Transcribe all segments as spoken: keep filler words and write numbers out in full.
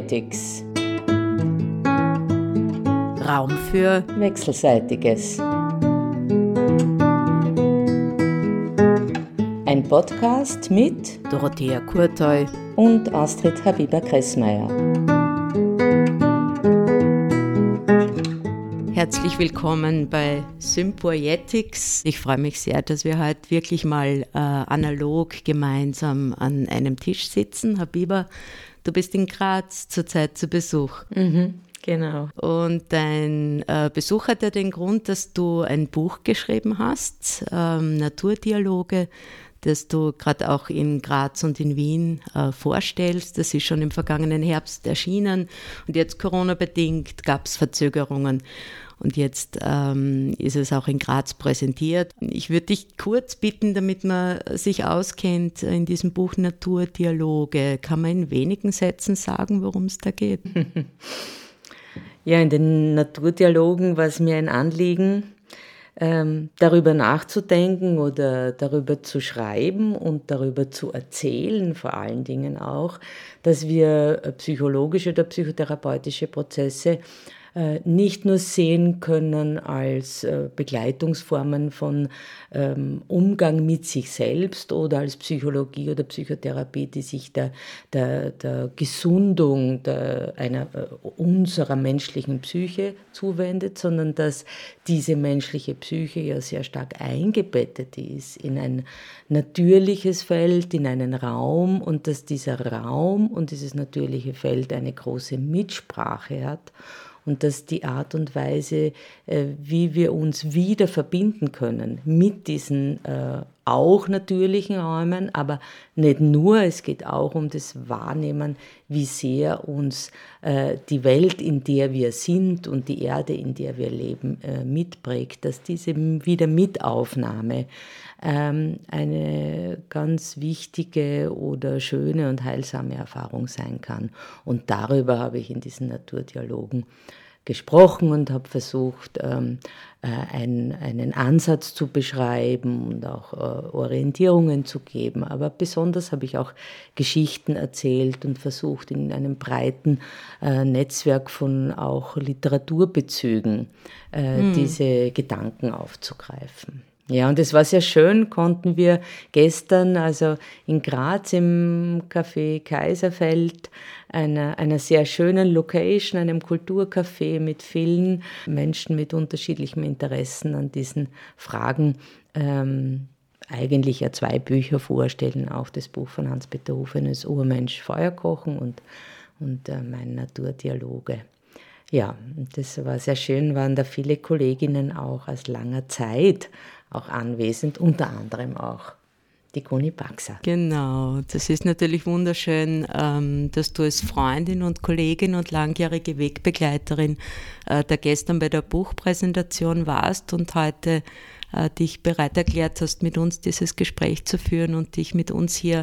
Sympoietics. Raum für Wechselseitiges. Ein Podcast mit Dorothea Kurteu und Astrid Habiber-Kressmeier. Herzlich willkommen bei Sympoietics. Ich freue mich sehr, dass wir heute wirklich mal äh, analog gemeinsam an einem Tisch sitzen. Habiba, du bist in Graz zurzeit zu Besuch. Mhm, genau. Und dein äh, Besuch hat ja den Grund, dass du ein Buch geschrieben hast, ähm, Naturdialoge, das du gerade auch in Graz und in Wien äh, vorstellst. Das ist schon im vergangenen Herbst erschienen und jetzt Corona-bedingt gab es Verzögerungen. Und jetzt ähm, ist es auch in Graz präsentiert. Ich würde dich kurz bitten, damit man sich auskennt in diesem Buch Naturdialoge. Kann man in wenigen Sätzen sagen, worum es da geht? Ja, in den Naturdialogen war es mir ein Anliegen, ähm, darüber nachzudenken oder darüber zu schreiben und darüber zu erzählen, vor allen Dingen auch, dass wir psychologische oder psychotherapeutische Prozesse nicht nur sehen können als Begleitungsformen von Umgang mit sich selbst oder als Psychologie oder Psychotherapie, die sich der, der, der Gesundung der, einer, unserer menschlichen Psyche zuwendet, sondern dass diese menschliche Psyche ja sehr stark eingebettet ist in ein natürliches Feld, in einen Raum und dass dieser Raum und dieses natürliche Feld eine große Mitsprache hat. Und dass die Art und Weise, wie wir uns wieder verbinden können mit diesen äh, auch natürlichen Räumen, aber nicht nur, es geht auch um das Wahrnehmen, wie sehr uns äh, die Welt, in der wir sind und die Erde, in der wir leben, äh, mitprägt, dass diese Wiedermitaufnahme ähm, eine ganz wichtige oder schöne und heilsame Erfahrung sein kann. Und darüber habe ich in diesen Naturdialogen gesprochen und habe versucht, ähm, äh, ein, einen Ansatz zu beschreiben und auch äh, Orientierungen zu geben. Aber besonders habe ich auch Geschichten erzählt und versucht, in einem breiten äh, Netzwerk von auch Literaturbezügen äh, hm. diese Gedanken aufzugreifen. Ja, und es war sehr schön, konnten wir gestern, also in Graz im Café Kaiserfeld, einer, einer sehr schönen Location, einem Kulturcafé mit vielen Menschen mit unterschiedlichen Interessen an diesen Fragen, ähm, eigentlich ja zwei Bücher vorstellen, auch das Buch von Hans-Peter Hufenes Urmensch, Feuerkochen und, und äh, mein Naturdialoge. Ja, das war sehr schön, waren da viele Kolleginnen auch aus langer Zeit auch anwesend, unter anderem auch die Conny Baxer. Genau, das ist natürlich wunderschön, dass du als Freundin und Kollegin und langjährige Wegbegleiterin da gestern bei der Buchpräsentation warst und heute dich bereit erklärt hast, mit uns dieses Gespräch zu führen und dich mit uns hier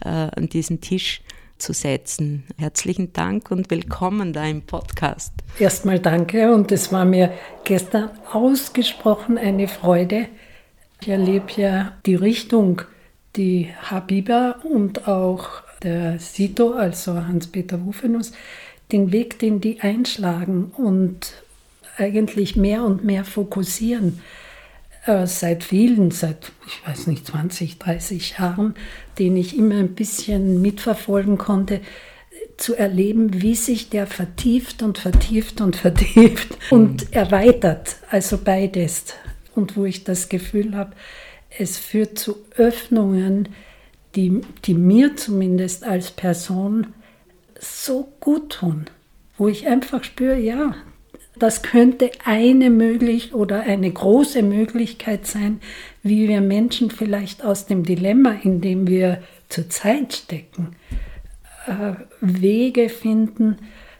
an diesen Tisch zu setzen. Herzlichen Dank und willkommen da im Podcast. Erstmal danke und es war mir gestern ausgesprochen eine Freude. Ich erlebe ja die Richtung, die Habiba und auch der Sito, also Hans-Peter Hufenes, den Weg, den die einschlagen und eigentlich mehr und mehr fokussieren. Äh, seit vielen, seit, ich weiß nicht, zwanzig, dreißig Jahren, den ich immer ein bisschen mitverfolgen konnte, zu erleben, wie sich der vertieft und vertieft und vertieft und erweitert, also beides. Und wo ich das Gefühl habe, es führt zu Öffnungen, die, die mir zumindest als Person so gut tun, wo ich einfach spüre, ja, das könnte eine möglich oder eine große Möglichkeit sein, wie wir Menschen vielleicht aus dem Dilemma, in dem wir zurzeit stecken, äh, Wege finden,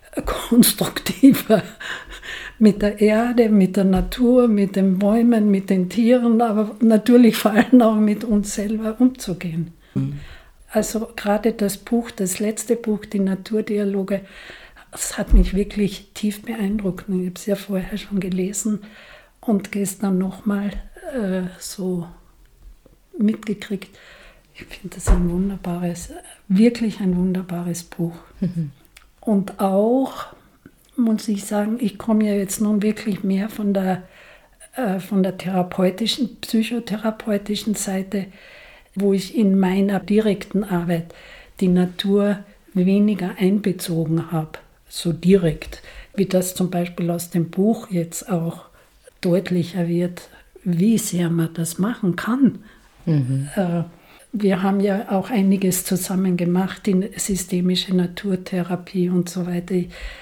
konstruktiver mit der Erde, mit der Natur, mit den Bäumen, mit den Tieren, aber natürlich vor allem auch mit uns selber umzugehen. Mhm. Also gerade das Buch, das letzte Buch, die Naturdialoge, das hat mich wirklich tief beeindruckt. Ich habe es ja vorher schon gelesen und gestern nochmal äh, so mitgekriegt. Ich finde das ein wunderbares, wirklich ein wunderbares Buch. Mhm. Und auch, muss ich sagen, ich komme ja jetzt nun wirklich mehr von der, äh, von der therapeutischen, psychotherapeutischen Seite, wo ich in meiner direkten Arbeit die Natur weniger einbezogen habe, so direkt, wie das zum Beispiel aus dem Buch jetzt auch deutlicher wird, wie sehr man das machen kann. Mhm. Äh, wir haben ja auch einiges zusammen gemacht in systemische Naturtherapie und so weiter.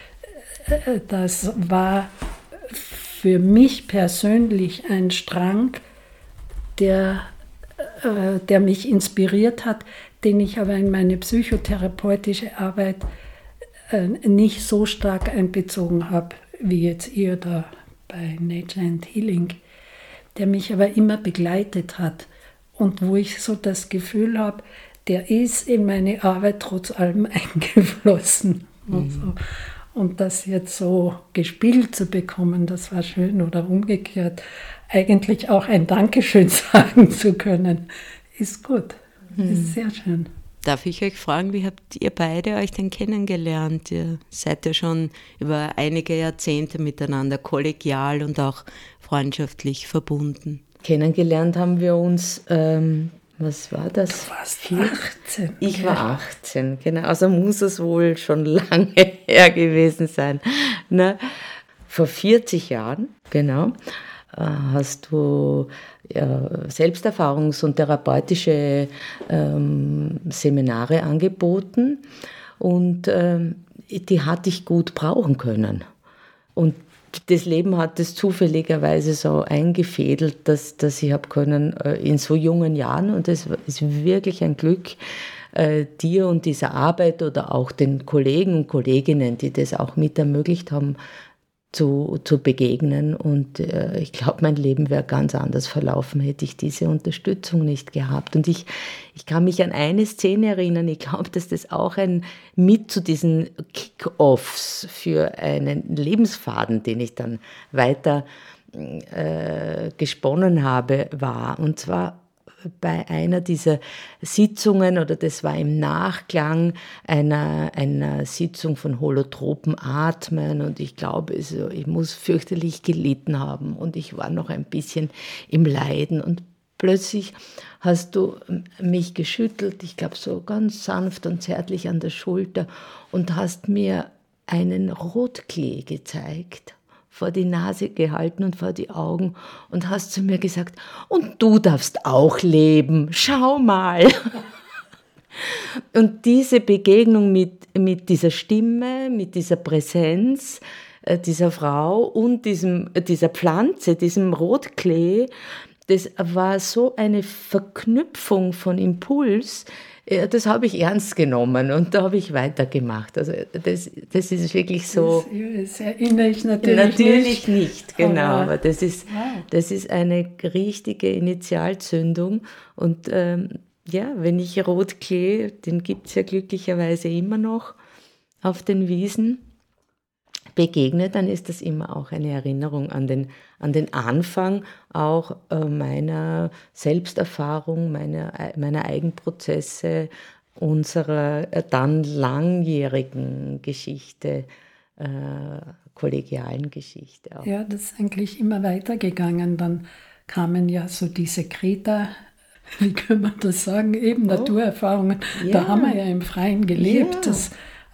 Das war für mich persönlich ein Strang, der, äh, der mich inspiriert hat, den ich aber in meine psychotherapeutische Arbeit äh, nicht so stark einbezogen habe, wie jetzt ihr da bei Nature and Healing, der mich aber immer begleitet hat und wo ich so das Gefühl habe, der ist in meine Arbeit trotz allem eingeflossen. Mhm. Und, so. Und das jetzt so gespiegelt zu bekommen, das war schön, oder umgekehrt, eigentlich auch ein Dankeschön sagen zu können, ist gut, mhm. ist sehr schön. Darf ich euch fragen, wie habt ihr beide euch denn kennengelernt? Ihr seid ja schon über einige Jahrzehnte miteinander kollegial und auch freundschaftlich verbunden. Kennengelernt haben wir uns, ähm, was war das? Du warst achtzehn. Ich war achtzehn, genau. Also muss es wohl schon lange her gewesen sein. Ne? Vor vierzig Jahren, genau, hast du ja, Selbsterfahrungs- und therapeutische ähm, Seminare angeboten und ähm, die hatte ich gut brauchen können. Und das Leben hat es zufälligerweise so eingefädelt, dass, dass ich habe können äh, in so jungen Jahren, und das ist wirklich ein Glück, äh, dir und dieser Arbeit oder auch den Kollegen und Kolleginnen, die das auch mit ermöglicht haben, Zu, zu begegnen. Und äh, ich glaube, mein Leben wäre ganz anders verlaufen, hätte ich diese Unterstützung nicht gehabt. Und ich, ich kann mich an eine Szene erinnern, ich glaube, dass das auch ein mit zu diesen Kick-Offs für einen Lebensfaden, den ich dann weiter äh, gesponnen habe, war. Und zwar bei einer dieser Sitzungen, oder das war im Nachklang einer, einer Sitzung von holotropen Atmen, und ich glaube, also, ich muss fürchterlich gelitten haben und ich war noch ein bisschen im Leiden, und plötzlich hast du mich geschüttelt, ich glaube so ganz sanft und zärtlich an der Schulter, und hast mir einen Rotklee gezeigt, vor die Nase gehalten und vor die Augen, und hast zu mir gesagt, und du darfst auch leben, schau mal. Und diese Begegnung mit, mit dieser Stimme, mit dieser Präsenz äh, dieser Frau und diesem, dieser Pflanze, diesem Rotklee, das war so eine Verknüpfung von Impuls, das habe ich ernst genommen und da habe ich weitergemacht. Also das, das ist wirklich so... Das, das erinnere ich natürlich, natürlich nicht. nicht, genau. Aber, aber das ist, wow. das ist eine richtige Initialzündung. Und ähm, ja, wenn ich Rotklee, den gibt es ja glücklicherweise immer noch auf den Wiesen, begegne, dann ist das immer auch eine Erinnerung an den, an den Anfang auch äh, meiner Selbsterfahrung, meiner, meiner Eigenprozesse, unserer äh, dann langjährigen Geschichte, äh, kollegialen Geschichte auch. Ja, das ist eigentlich immer weitergegangen. Dann kamen ja so diese Kreta, wie kann man das sagen, eben oh. Naturerfahrungen. Ja. Da haben wir ja im Freien gelebt. Ja. Das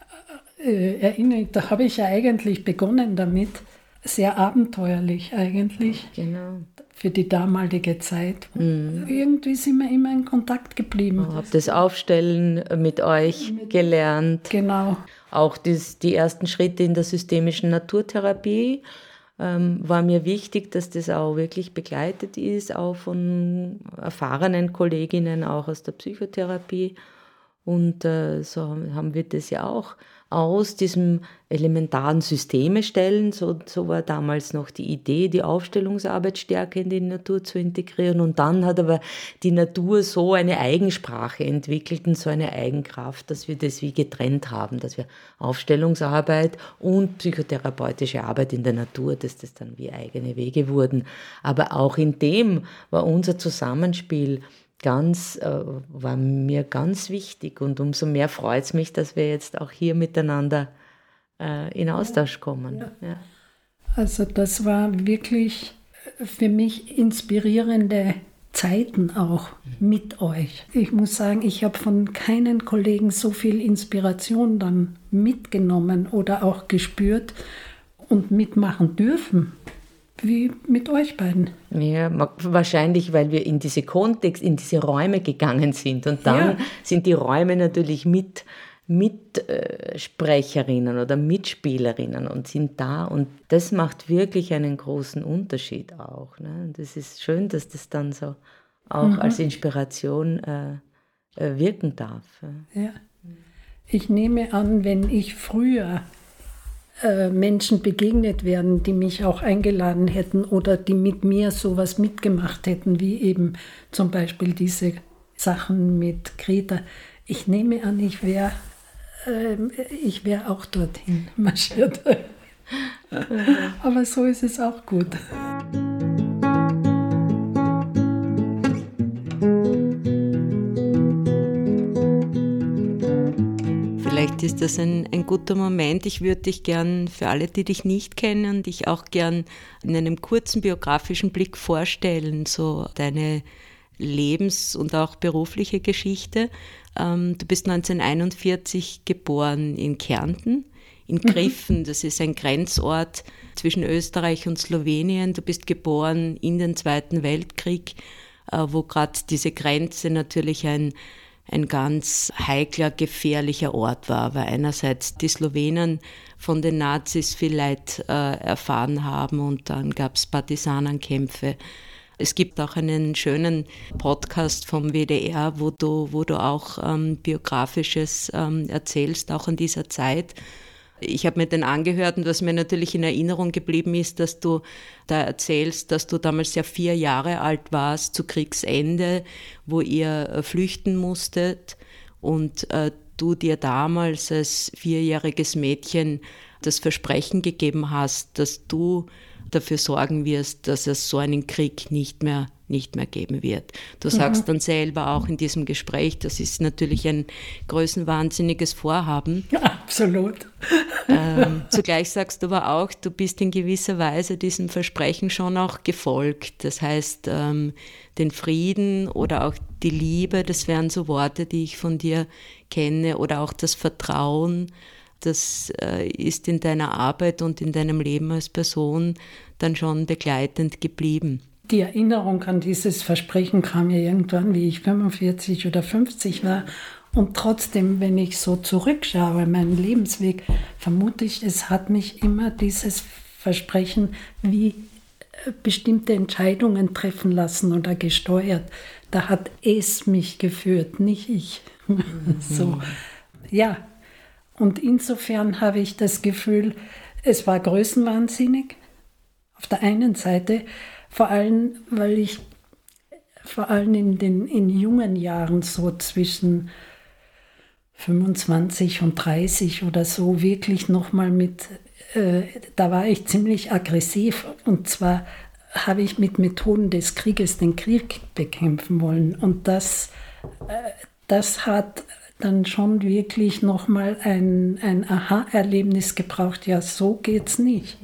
äh, erinnere, da habe ich ja eigentlich begonnen damit, sehr abenteuerlich eigentlich. Genau. Für die damalige Zeit. Mhm. Irgendwie sind wir immer in Kontakt geblieben. Ich habe das Aufstellen mit euch mit, gelernt. Genau. Auch das, die ersten Schritte in der systemischen Naturtherapie ähm, war mir wichtig, dass das auch wirklich begleitet ist, auch von erfahrenen Kolleginnen, auch aus der Psychotherapie. Und äh, so haben wir das ja auch aus diesem elementaren Systeme stellen. So, so war damals noch die Idee, die Aufstellungsarbeit stärker in die Natur zu integrieren. Und dann hat aber die Natur so eine Eigensprache entwickelt und so eine Eigenkraft, dass wir das wie getrennt haben, dass wir Aufstellungsarbeit und psychotherapeutische Arbeit in der Natur, dass das dann wie eigene Wege wurden. Aber auch in dem war unser Zusammenspiel ganz, äh, war mir ganz wichtig, und umso mehr freut es mich, dass wir jetzt auch hier miteinander äh, in Austausch kommen. Ja. Ja. Also das war wirklich für mich inspirierende Zeiten auch mit euch. Ich muss sagen, ich habe von keinen Kollegen so viel Inspiration dann mitgenommen oder auch gespürt und mitmachen dürfen, wie mit euch beiden. Ja, wahrscheinlich, weil wir in diese Kontext, in diese Räume gegangen sind. Und dann ja. sind die Räume natürlich mit Mitsprecherinnen oder Mitspielerinnen und sind da. Und das macht wirklich einen großen Unterschied auch. Ne? Und es ist schön, dass das dann so auch mhm. als Inspiration äh, äh, wirken darf. Ja. Ich nehme an, wenn ich früher äh, Menschen begegnet wären, die mich auch eingeladen hätten oder die mit mir sowas mitgemacht hätten, wie eben zum Beispiel diese Sachen mit Greta, ich nehme an, ich wäre Ich wäre auch dorthin marschiert. Aber so ist es auch gut. Vielleicht ist das ein, ein guter Moment. Ich würde dich gern, für alle, die dich nicht kennen, dich auch gern in einem kurzen biografischen Blick vorstellen, so deine Lebens- und auch berufliche Geschichte. Du bist neunzehnhunderteinundvierzig geboren in Kärnten, in Griffen, das ist ein Grenzort zwischen Österreich und Slowenien. Du bist geboren in den Zweiten Weltkrieg, wo gerade diese Grenze natürlich ein, ein ganz heikler, gefährlicher Ort war, weil einerseits die Slowenen von den Nazis viel Leid äh, erfahren haben und dann gab es Partisanenkämpfe. Es gibt auch einen schönen Podcast vom W D R, wo du, wo du auch ähm, Biografisches ähm, erzählst, auch in dieser Zeit. Ich habe mir den angehört und was mir natürlich in Erinnerung geblieben ist, dass du da erzählst, dass du damals ja vier Jahre alt warst zu Kriegsende, wo ihr äh, flüchten musstet und äh, du dir damals als vierjähriges Mädchen das Versprechen gegeben hast, dass du dafür sorgen wirst, dass es so einen Krieg nicht mehr, nicht mehr geben wird. Du sagst mhm. dann selber auch in diesem Gespräch, das ist natürlich ein größenwahnsinniges Vorhaben. Ja, absolut. Ähm, zugleich sagst du aber auch, du bist in gewisser Weise diesem Versprechen schon auch gefolgt. Das heißt, ähm, den Frieden oder auch die Liebe, das wären so Worte, die ich von dir kenne, oder auch das Vertrauen. Das äh, ist in deiner Arbeit und in deinem Leben als Person dann schon begleitend geblieben. Die Erinnerung an dieses Versprechen kam mir irgendwann, wie ich fünfundvierzig oder fünfzig war. Und trotzdem, wenn ich so zurückschaue, meinen Lebensweg, vermute ich, es hat mich immer dieses Versprechen wie bestimmte Entscheidungen treffen lassen oder gesteuert. Da hat es mich geführt, nicht ich. Mhm. So, ja. Und insofern habe ich das Gefühl, es war größenwahnsinnig. Auf der einen Seite, vor allem, weil ich vor allem in den in jungen Jahren so zwischen fünfundzwanzig und dreißig oder so wirklich nochmal mit, äh, da war ich ziemlich aggressiv. Und zwar habe ich mit Methoden des Krieges den Krieg bekämpfen wollen. Und das, äh, das hat dann schon wirklich nochmal ein, ein Aha-Erlebnis gebraucht. Ja, so geht's nicht.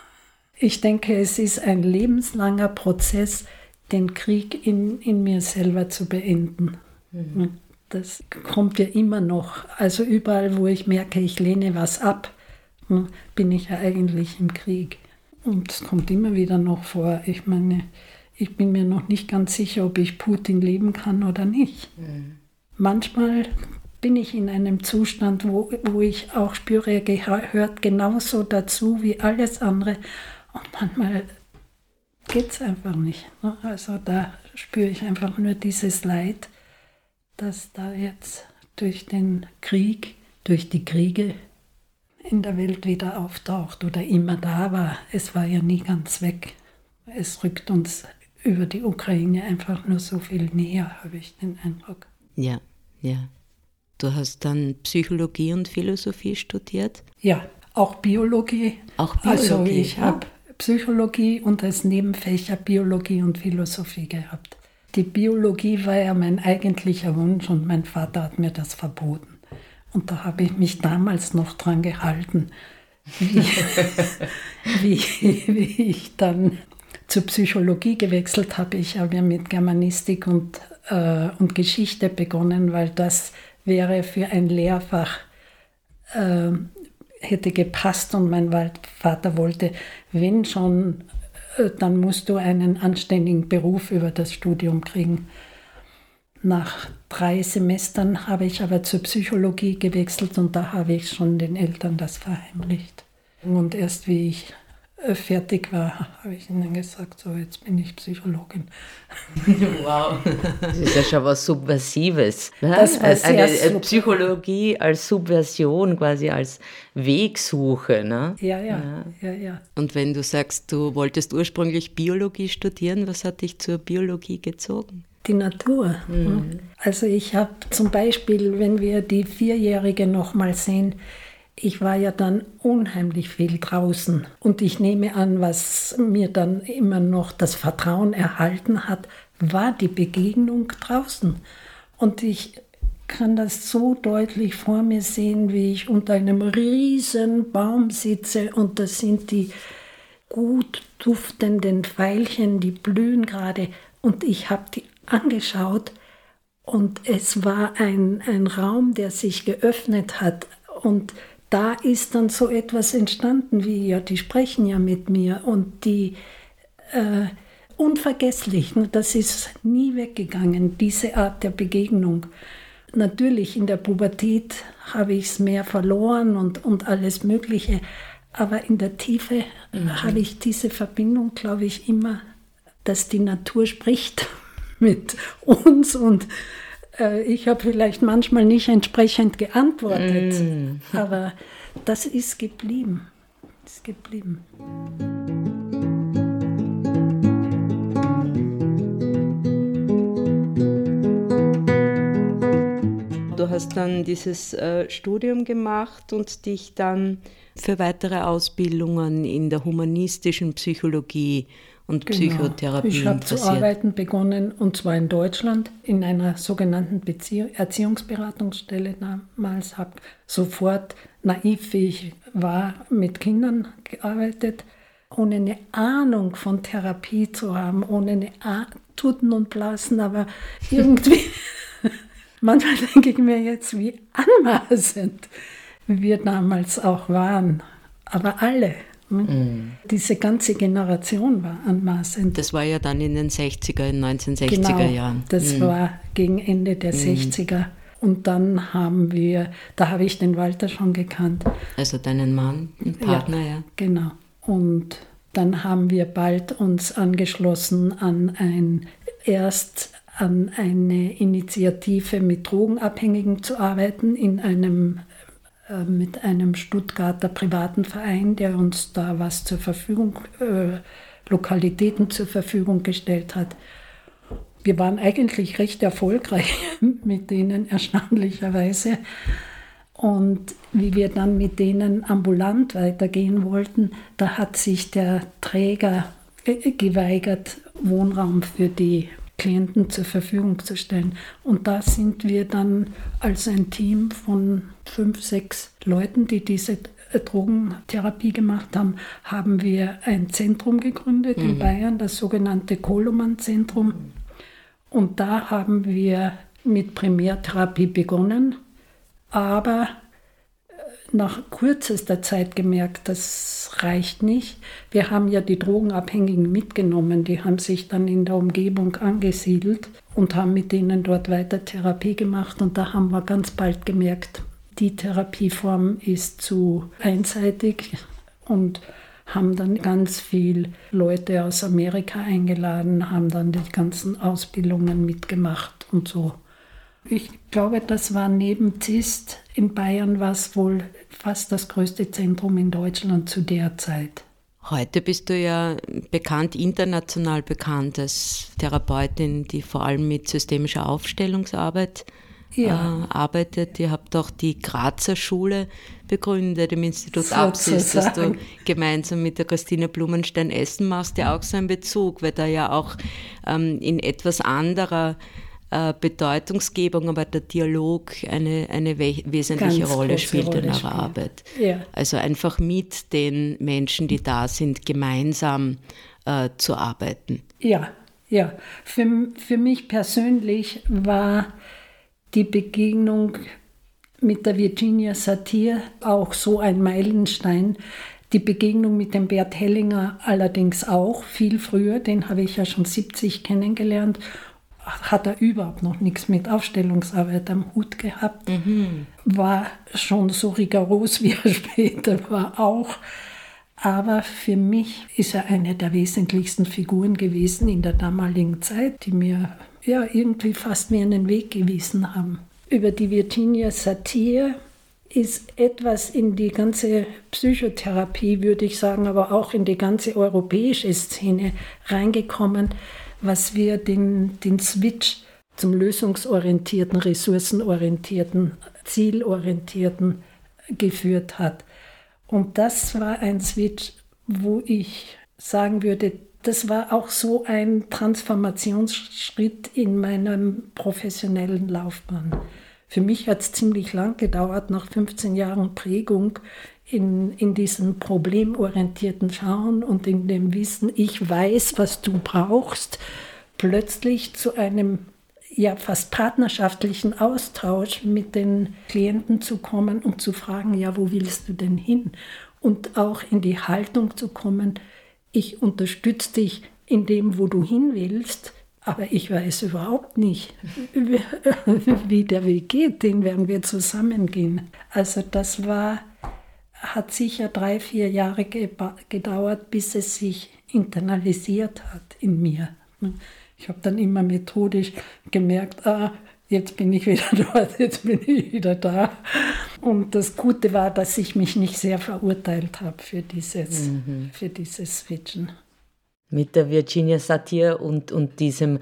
Ich denke, es ist ein lebenslanger Prozess, den Krieg in, in mir selber zu beenden. Mhm. Das kommt ja immer noch. Also überall, wo ich merke, ich lehne was ab, bin ich ja eigentlich im Krieg. Und es kommt immer wieder noch vor. Ich meine, ich bin mir noch nicht ganz sicher, ob ich Putin leben kann oder nicht. Mhm. Manchmal bin ich in einem Zustand, wo, wo ich auch spüre, er gehört genauso dazu wie alles andere. Und manchmal geht es einfach nicht. Also da spüre ich einfach nur dieses Leid, das da jetzt durch den Krieg, durch die Kriege in der Welt wieder auftaucht oder immer da war. Es war ja nie ganz weg. Es rückt uns über die Ukraine einfach nur so viel näher, habe ich den Eindruck. Ja, ja. Du hast dann Psychologie und Philosophie studiert? Ja, auch Biologie. Auch Biologie. Also ich ja. habe Psychologie und als Nebenfächer Biologie und Philosophie gehabt. Die Biologie war ja mein eigentlicher Wunsch und mein Vater hat mir das verboten. Und da habe ich mich damals noch dran gehalten. wie, wie, wie ich dann zur Psychologie gewechselt habe. Ich habe ja mit Germanistik und, äh, und Geschichte begonnen, weil das wäre für ein Lehrfach, äh, hätte gepasst, und mein Vater wollte, wenn schon, äh, dann musst du einen anständigen Beruf über das Studium kriegen. Nach drei Semestern habe ich aber zur Psychologie gewechselt, und da habe ich schon den Eltern das verheimlicht. Und erst wie ich fertig war, habe ich ihnen gesagt, so, jetzt bin ich Psychologin. Wow, das ist ja schon was Subversives. Ne? Das war sehr eine, super. Psychologie als Subversion, quasi als Wegsuche. Ne? Ja, ja, ja, ja. Und wenn du sagst, du wolltest ursprünglich Biologie studieren, was hat dich zur Biologie gezogen? Die Natur. Mhm. Also ich habe zum Beispiel, wenn wir die Vierjährige noch mal sehen, ich war ja dann unheimlich viel draußen, und ich nehme an, was mir dann immer noch das Vertrauen erhalten hat, war die Begegnung draußen. Und ich kann das so deutlich vor mir sehen, wie ich unter einem riesen Baum sitze, und das sind die gut duftenden Veilchen, die blühen gerade, und ich habe die angeschaut, und es war ein, ein Raum, der sich geöffnet hat, und da ist dann so etwas entstanden wie, ja, die sprechen ja mit mir, und die äh, unvergesslich, das ist nie weggegangen, diese Art der Begegnung. Natürlich in der Pubertät habe ich es mehr verloren und, und alles Mögliche, aber in der Tiefe mhm. habe ich diese Verbindung, glaube ich, immer, dass die Natur spricht mit uns, und ich habe vielleicht manchmal nicht entsprechend geantwortet, mm. aber das ist geblieben. Ist geblieben. Du hast dann dieses äh, Studium gemacht und dich dann für weitere Ausbildungen in der humanistischen Psychologie und genau. Psychotherapie Ich habe zu arbeiten begonnen, und zwar in Deutschland, in einer sogenannten Beziehung, Erziehungsberatungsstelle damals. Habe sofort, naiv wie ich war, mit Kindern gearbeitet, ohne eine Ahnung von Therapie zu haben, ohne eine Ahnung, Tuten und Blasen, aber irgendwie, manchmal denke ich mir jetzt, wie anmaßend wir damals auch waren, aber alle. Mhm. Diese ganze Generation war anmaßend. Das war ja dann in den sechziger, in neunzehnhundertsechziger genau, Jahren. Das mhm. war gegen Ende der mhm. sechziger. Und dann haben wir, da habe ich den Walter schon gekannt. Also deinen Mann, den Partner, ja. ja. Genau. Und dann haben wir bald uns angeschlossen an ein, erst an eine Initiative mit Drogenabhängigen zu arbeiten in einem mit einem Stuttgarter privaten Verein, der uns da was zur Verfügung, äh, Lokalitäten zur Verfügung gestellt hat. Wir waren eigentlich recht erfolgreich mit denen, erstaunlicherweise. Und wie wir dann mit denen ambulant weitergehen wollten, da hat sich der Träger geweigert, Wohnraum für die Klienten zur Verfügung zu stellen. Und da sind wir dann als ein Team von fünf, sechs Leuten, die diese Drogentherapie gemacht haben, haben wir ein Zentrum gegründet mhm. in Bayern, das sogenannte Koloman-Zentrum. Und da haben wir mit Primärtherapie begonnen, aber nach kürzester Zeit gemerkt, das reicht nicht. Wir haben ja die Drogenabhängigen mitgenommen, die haben sich dann in der Umgebung angesiedelt und haben mit denen dort weiter Therapie gemacht. Und da haben wir ganz bald gemerkt, die Therapieform ist zu einseitig, und haben dann ganz viele Leute aus Amerika eingeladen, haben dann die ganzen Ausbildungen mitgemacht und so. Ich glaube, das war neben Zist in Bayern war es wohl fast das größte Zentrum in Deutschland zu der Zeit. Heute bist du ja bekannt, international bekannt als Therapeutin, die vor allem mit systemischer Aufstellungsarbeit ja. äh, arbeitet. Ihr habt auch die Grazer Schule begründet im Institut Apsis, das du gemeinsam mit der Christine Blumenstein Essen machst, ja auch so einen Bezug, weil da ja auch ähm, in etwas anderer äh, Bedeutungsgebung, aber der Dialog eine, eine we- wesentliche Ganz Rolle große spielt Rolle in eurer spielt. Arbeit. Ja. Also einfach mit den Menschen, die da sind, gemeinsam äh, zu arbeiten. Ja, ja. Für, für mich persönlich war die Begegnung mit der Virginia Satir auch so ein Meilenstein. Die Begegnung mit dem Bert Hellinger allerdings auch viel früher, den habe ich ja schon siebzig kennengelernt, hat er überhaupt noch nichts mit Aufstellungsarbeit am Hut gehabt, mhm. war schon so rigoros, wie er später war auch. Aber für mich ist er eine der wesentlichsten Figuren gewesen in der damaligen Zeit, die mir ja irgendwie fast wie einen Weg gewiesen haben. Über die Virginia Satir ist etwas in die ganze Psychotherapie, würde ich sagen, aber auch in die ganze europäische Szene reingekommen, was wir den, den Switch zum lösungsorientierten, ressourcenorientierten, zielorientierten geführt hat. Und das war ein Switch, wo ich sagen würde, das war auch so ein Transformationsschritt in meiner professionellen Laufbahn. Für mich hat es ziemlich lang gedauert, nach fünfzehn Jahren Prägung in, in diesem problemorientierten Schauen und in dem Wissen, ich weiß, was du brauchst, plötzlich zu einem ja fast partnerschaftlichen Austausch mit den Klienten zu kommen und zu fragen, ja, wo willst du denn hin? Und auch in die Haltung zu kommen, ich unterstütze dich in dem, wo du hin willst, aber ich weiß überhaupt nicht, wie der Weg geht, den werden wir zusammen gehen. Also das war, hat sicher drei, vier Jahre gedauert, bis es sich internalisiert hat in mir. Ich habe dann immer methodisch gemerkt, ah, jetzt bin ich wieder dort, jetzt bin ich wieder da. Und das Gute war, dass ich mich nicht sehr verurteilt habe für dieses, mhm. für dieses Switchen. Mit der Virginia Satir und, und diesem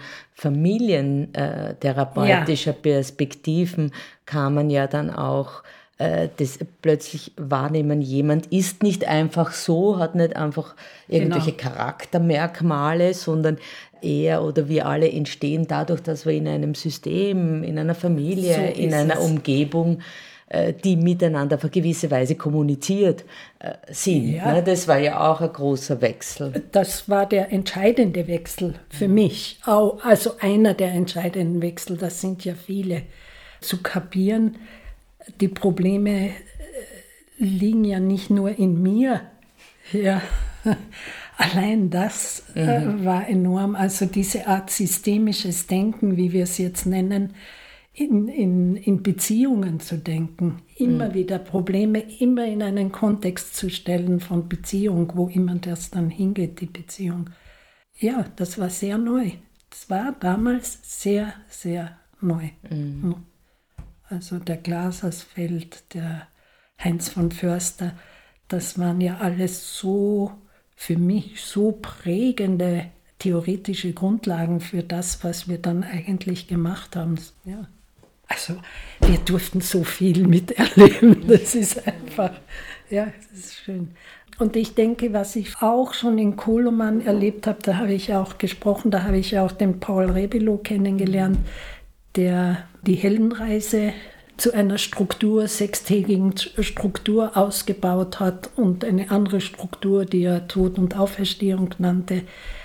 familientherapeutischer äh, Perspektiven kann man ja dann auch äh, das plötzlich wahrnehmen, jemand ist nicht einfach so, hat nicht einfach irgendwelche genau. Charaktermerkmale, sondern er oder wir alle entstehen dadurch, dass wir in einem System, in einer Familie, so in einer es. Umgebung, die miteinander auf eine gewisse Weise kommuniziert sind. Ja. Das war ja auch ein großer Wechsel. Das war der entscheidende Wechsel für mich. Also einer der entscheidenden Wechsel, das sind ja viele. Zu kapieren, die Probleme liegen ja nicht nur in mir. Ja. Allein das mhm. war enorm. Also diese Art systemisches Denken, wie wir es jetzt nennen, In, in, in Beziehungen zu denken, immer mhm. wieder Probleme immer in einen Kontext zu stellen von Beziehung, wo immer das dann hingeht, die Beziehung. Ja, das war sehr neu. Das war damals sehr, sehr neu. Mhm. Also der Glasersfeld, der Heinz von Förster, das waren ja alles so, für mich so prägende theoretische Grundlagen für das, was wir dann eigentlich gemacht haben. Ja. Also wir durften so viel miterleben, das ist einfach, ja, das ist schön. Und ich denke, was ich auch schon in Koloman erlebt habe, da habe ich auch gesprochen, da habe ich auch den Paul Rebelow kennengelernt, der die Heldenreise zu einer Struktur, sechstägigen Struktur ausgebaut hat und eine andere Struktur, die er Tod und Auferstehung nannte.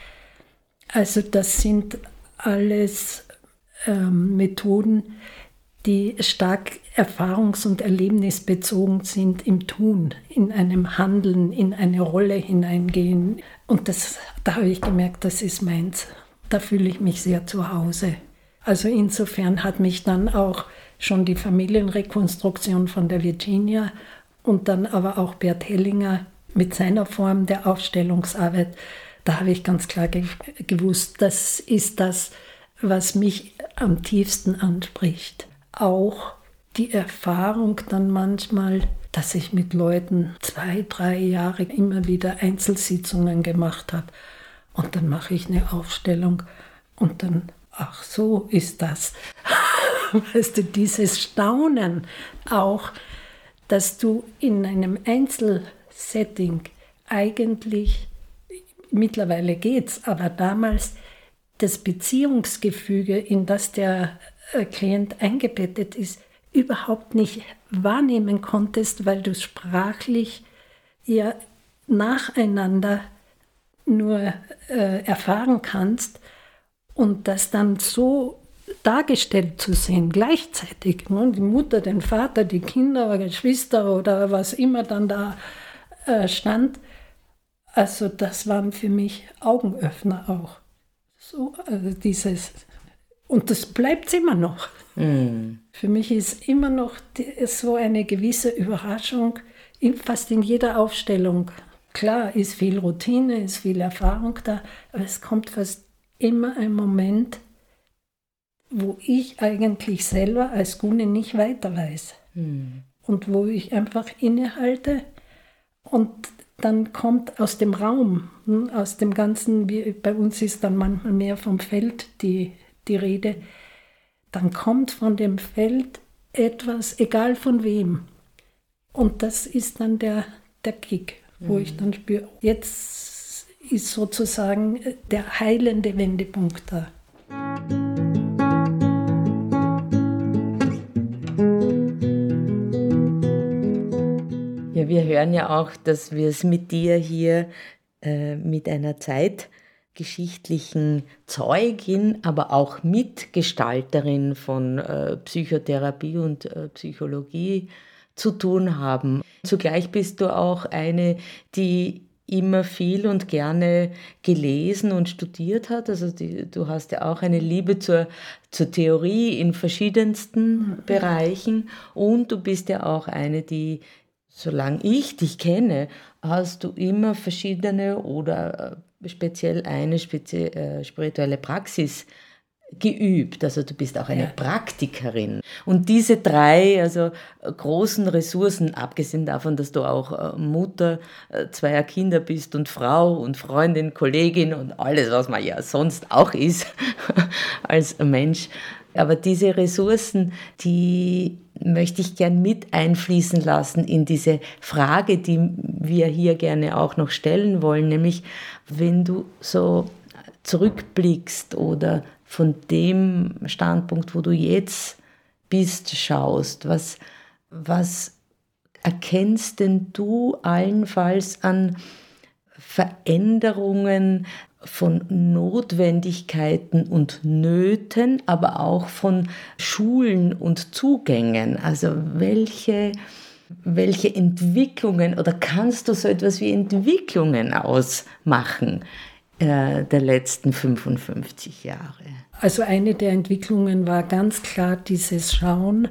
Also das sind alles ähm, Methoden, die stark erfahrungs- und erlebnisbezogen sind im Tun, in einem Handeln, in eine Rolle hineingehen. Und das, da habe ich gemerkt, das ist meins. Da fühle ich mich sehr zu Hause. Also insofern hat mich dann auch schon die Familienrekonstruktion von der Virginia und dann aber auch Bert Hellinger mit seiner Form der Aufstellungsarbeit, da habe ich ganz klar ge- gewusst, das ist das, was mich am tiefsten anspricht. Auch die Erfahrung dann manchmal, dass ich mit Leuten zwei, drei Jahre immer wieder Einzelsitzungen gemacht habe. Und dann mache ich eine Aufstellung und dann, ach so ist das. Weißt du, dieses Staunen auch, dass du in einem Einzelsetting eigentlich, mittlerweile geht's, aber damals das Beziehungsgefüge, in das der Klient eingebettet ist, überhaupt nicht wahrnehmen konntest, weil du sprachlich ja nacheinander nur äh, erfahren kannst und das dann so dargestellt zu sehen, gleichzeitig, ne? Die Mutter, den Vater, die Kinder oder Geschwister oder was immer dann da äh, stand, also das waren für mich Augenöffner auch. So, also dieses, und das bleibt immer noch. Mm. Für mich ist immer noch die, so eine gewisse Überraschung, in, fast in jeder Aufstellung. Klar, ist viel Routine, ist viel Erfahrung da, aber es kommt fast immer ein Moment, wo ich eigentlich selber als Gune nicht weiter weiß. Hm. Und wo ich einfach innehalte und dann kommt aus dem Raum, aus dem Ganzen, wie bei uns ist dann manchmal mehr vom Feld die, die Rede, dann kommt von dem Feld etwas, egal von wem. Und das ist dann der, der Kick, wo mhm. ich dann spüre, jetzt ist sozusagen der heilende Wendepunkt da. Ja, wir hören ja auch, dass wir es mit dir hier äh, mit einer zeitgeschichtlichen Zeugin, aber auch Mitgestalterin von äh, Psychotherapie und äh, Psychologie zu tun haben. Zugleich bist du auch eine, die immer viel und gerne gelesen und studiert hat. Also die, du hast ja auch eine Liebe zur, zur Theorie in verschiedensten mhm. Bereichen. Und du bist ja auch eine, die, solange ich dich kenne, hast du immer verschiedene oder speziell eine spezie- äh, spirituelle Praxis geübt, also du bist auch eine ja. Praktikerin. Und diese drei also großen Ressourcen, abgesehen davon, dass du auch Mutter zweier Kinder bist und Frau und Freundin, Kollegin und alles, was man ja sonst auch ist als Mensch. Aber diese Ressourcen, die möchte ich gern mit einfließen lassen in diese Frage, die wir hier gerne auch noch stellen wollen, nämlich wenn du so zurückblickst oder von dem Standpunkt, wo du jetzt bist, schaust, was, was erkennst denn du allenfalls an Veränderungen von Notwendigkeiten und Nöten, aber auch von Schulen und Zugängen? Also welche, welche Entwicklungen oder kannst du so etwas wie Entwicklungen ausmachen der letzten fünfundfünfzig Jahre? Also eine der Entwicklungen war ganz klar dieses Schauen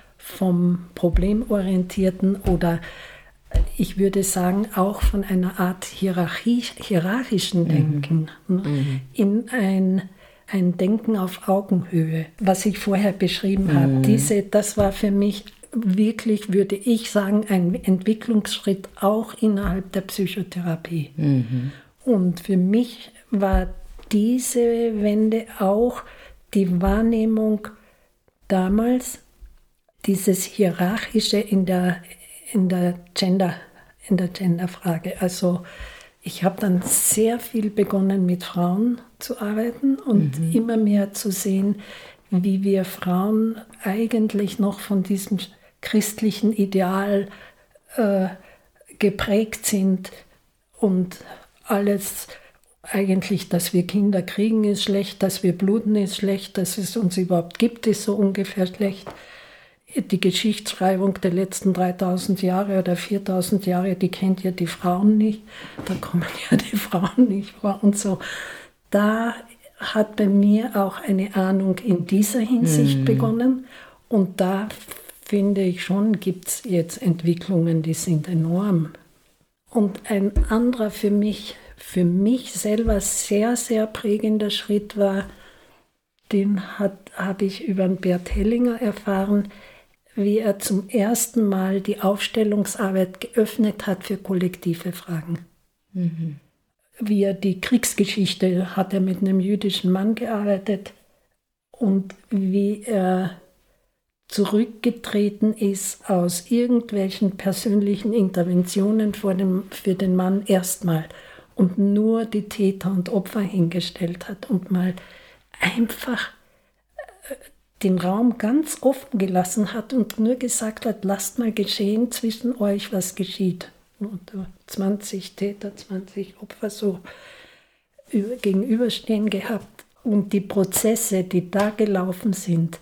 vom problemorientierten oder ich würde sagen auch von einer Art Hierarchie, hierarchischen Denken mhm. Mhm. in ein, ein Denken auf Augenhöhe, was ich vorher beschrieben mhm. habe. Diese, das war für mich wirklich, würde ich sagen, ein Entwicklungsschritt auch innerhalb der Psychotherapie. Mhm. Und für mich war diese Wende auch die Wahrnehmung damals, dieses Hierarchische in der, in der Gender, in der Genderfrage. Also ich habe dann sehr viel begonnen mit Frauen zu arbeiten und mhm. immer mehr zu sehen, wie wir Frauen eigentlich noch von diesem christlichen Ideal äh, geprägt sind und alles eigentlich, dass wir Kinder kriegen, ist schlecht, dass wir bluten, ist schlecht, dass es uns überhaupt gibt, ist so ungefähr schlecht. Die Geschichtsschreibung der letzten dreitausend Jahre oder viertausend Jahre, die kennt ja die Frauen nicht. Da kommen ja die Frauen nicht vor und so. Da hat bei mir auch eine Ahnung in dieser Hinsicht mhm. begonnen. Und da finde ich schon, gibt es jetzt Entwicklungen, die sind enorm. Und ein anderer für mich, für mich selber sehr, sehr prägender Schritt war, den habe ich über den Bert Hellinger erfahren, wie er zum ersten Mal die Aufstellungsarbeit geöffnet hat für kollektive Fragen. Mhm. Wie er die Kriegsgeschichte, hat er mit einem jüdischen Mann gearbeitet und wie er zurückgetreten ist aus irgendwelchen persönlichen Interventionen vor dem, für den Mann erstmal und nur die Täter und Opfer hingestellt hat und mal einfach den Raum ganz offen gelassen hat und nur gesagt hat, lasst mal geschehen zwischen euch, was geschieht. Und zwanzig Täter, zwanzig Opfer so gegenüberstehen gehabt. Und die Prozesse, die da gelaufen sind,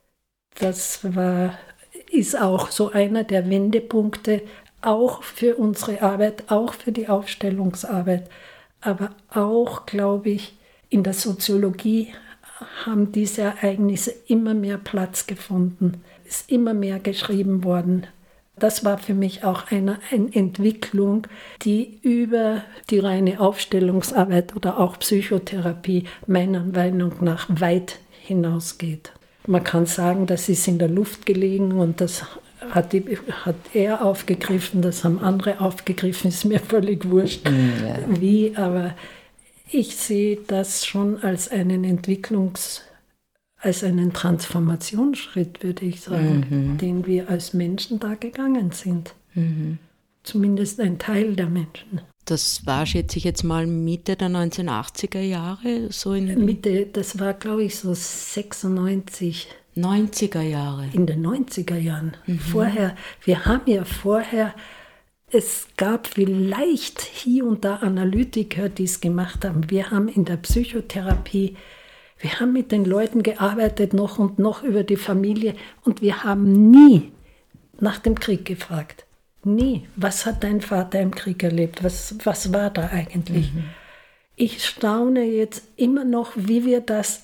das war, ist auch so einer der Wendepunkte, auch für unsere Arbeit, auch für die Aufstellungsarbeit, aber auch, glaube ich, in der Soziologie haben diese Ereignisse immer mehr Platz gefunden, ist immer mehr geschrieben worden. Das war für mich auch eine, eine Entwicklung, die über die reine Aufstellungsarbeit oder auch Psychotherapie meiner Meinung nach weit hinausgeht. Man kann sagen, das ist in der Luft gelegen und das hat, die, hat er aufgegriffen, das haben andere aufgegriffen, ist mir völlig wurscht, ja. Wie, aber ich sehe das schon als einen Entwicklungs- als einen Transformationsschritt, würde ich sagen, mhm. den wir als Menschen da gegangen sind. Mhm. Zumindest ein Teil der Menschen. Das war, schätze ich jetzt mal, Mitte der neunzehnhundertachtziger Jahre? So in Mitte, das war, glaube ich, so sechsundneunzig. neunziger Jahre? In den neunziger Jahren. Mhm. Vorher, wir haben ja vorher, es gab vielleicht hier und da Analytiker, die es gemacht haben. Wir haben in der Psychotherapie Wir haben mit den Leuten gearbeitet, noch und noch über die Familie und wir haben nie nach dem Krieg gefragt. Nie. Was hat dein Vater im Krieg erlebt? Was, was war da eigentlich? Mhm. Ich staune jetzt immer noch, wie wir das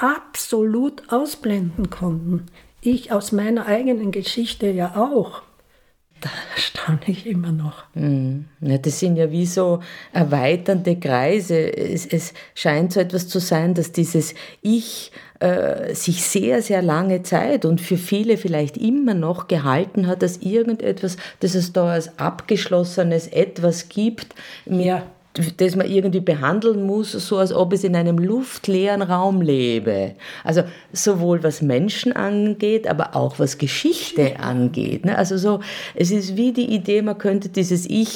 absolut ausblenden konnten. Ich aus meiner eigenen Geschichte ja auch. Da staune ich immer noch. Mhm. Ja, das sind ja wie so erweiternde Kreise. Es, es scheint so etwas zu sein, dass dieses Ich äh, sich sehr, sehr lange Zeit und für viele vielleicht immer noch gehalten hat, dass irgendetwas, dass es da als abgeschlossenes Etwas gibt, ja. das man irgendwie behandeln muss, so als ob es in einem luftleeren Raum lebe. Also sowohl was Menschen angeht, aber auch was Geschichte angeht. Also so, es ist wie die Idee, man könnte dieses Ich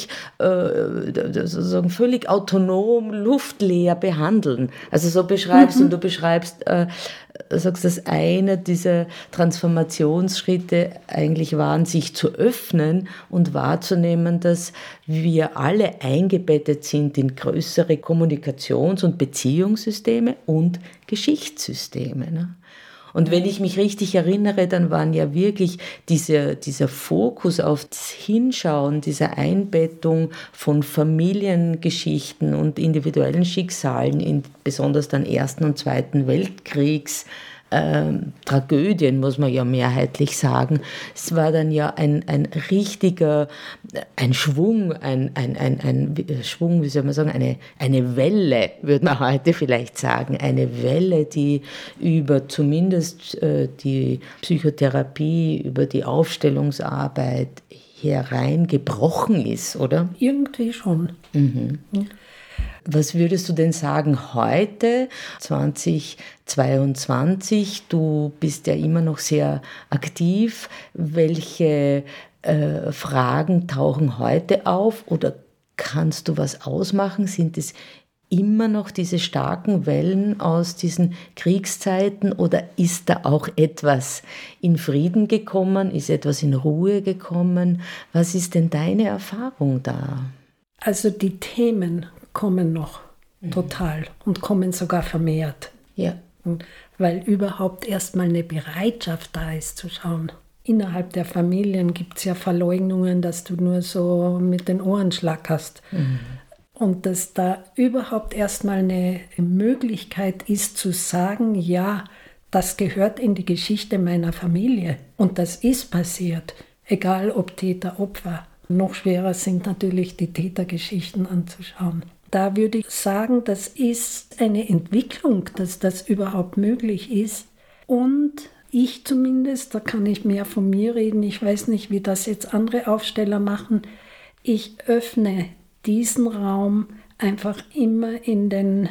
äh, sozusagen völlig autonom, luftleer behandeln. Also so beschreibst mhm. und du beschreibst, äh, sagst, dass einer dieser Transformationsschritte eigentlich waren, sich zu öffnen und wahrzunehmen, dass wir alle eingebettet sind in größere Kommunikations- und Beziehungssysteme und Geschichtssysteme. Ne? Und wenn ich mich richtig erinnere, dann waren ja wirklich diese, dieser Fokus auf das Hinschauen, diese Einbettung von Familiengeschichten und individuellen Schicksalen, in besonders dann Ersten und Zweiten Weltkriegs, Ähm, Tragödien, muss man ja mehrheitlich sagen. Es war dann ja ein, ein richtiger, ein Schwung, ein, ein, ein, ein Schwung, wie soll man sagen, eine, eine Welle, würde man heute vielleicht sagen, eine Welle, die über zumindest äh, die Psychotherapie, über die Aufstellungsarbeit hereingebrochen ist, oder? Irgendwie schon. Mhm. Ja. Was würdest du denn sagen heute, zwanzig zweiundzwanzig, du bist ja immer noch sehr aktiv, welche äh, Fragen tauchen heute auf oder kannst du was ausmachen? Sind es immer noch diese starken Wellen aus diesen Kriegszeiten oder ist da auch etwas in Frieden gekommen, ist etwas in Ruhe gekommen? Was ist denn deine Erfahrung da? Also die Themen kommen noch mhm. total und kommen sogar vermehrt. Ja. Weil überhaupt erstmal eine Bereitschaft da ist zu schauen. Innerhalb der Familien gibt es ja Verleugnungen, dass du nur so mit den Ohren schlackerst. Mhm. Und dass da überhaupt erstmal eine Möglichkeit ist zu sagen, ja, das gehört in die Geschichte meiner Familie. Und das ist passiert, egal ob Täter, Opfer. Noch schwerer sind natürlich die Tätergeschichten anzuschauen. Da würde ich sagen, das ist eine Entwicklung, dass das überhaupt möglich ist. Und ich zumindest, da kann ich mehr von mir reden, ich weiß nicht, wie das jetzt andere Aufsteller machen, ich öffne diesen Raum einfach immer in den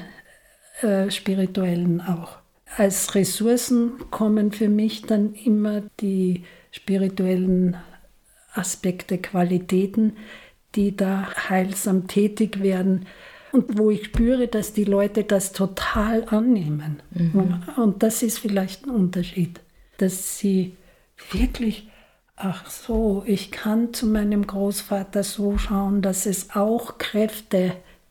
äh, spirituellen auch. Als Ressourcen kommen für mich dann immer die spirituellen Aspekte, Qualitäten, die da heilsam tätig werden. und wo ich spüre, dass die Leute das total annehmen. Mhm. Und das ist vielleicht ein Unterschied, dass sie wirklich, ach so, ich kann zu meinem Großvater so schauen, dass es auch Kräfte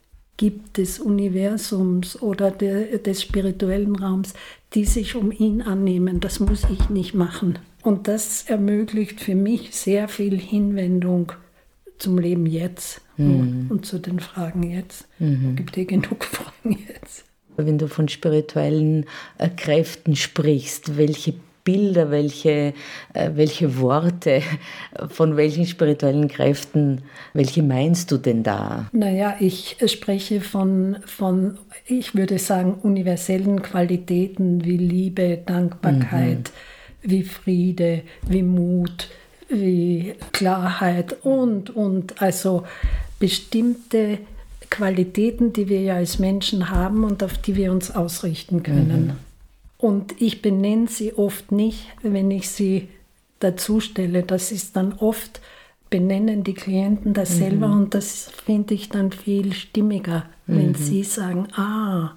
gibt des Universums oder de, des spirituellen Raums, die sich um ihn annehmen. Das muss ich nicht machen. Und das ermöglicht für mich sehr viel Hinwendung zum Leben jetzt mhm. und zu den Fragen jetzt. Mhm. Es gibt eh genug Fragen jetzt. Wenn du von spirituellen äh, Kräften sprichst, welche Bilder, welche, äh, welche Worte, von welchen spirituellen Kräften, welche meinst du denn da? Naja, ich spreche von, von, ich würde sagen, universellen Qualitäten wie Liebe, Dankbarkeit, mhm. wie Friede, wie Mut, wie Klarheit und, und also bestimmte Qualitäten, die wir ja als Menschen haben und auf die wir uns ausrichten können. Mhm. Und ich benenne sie oft nicht, wenn ich sie dazu stelle. Das ist dann oft, benennen die Klienten das mhm. selber und das finde ich dann viel stimmiger, wenn mhm. sie sagen, ah,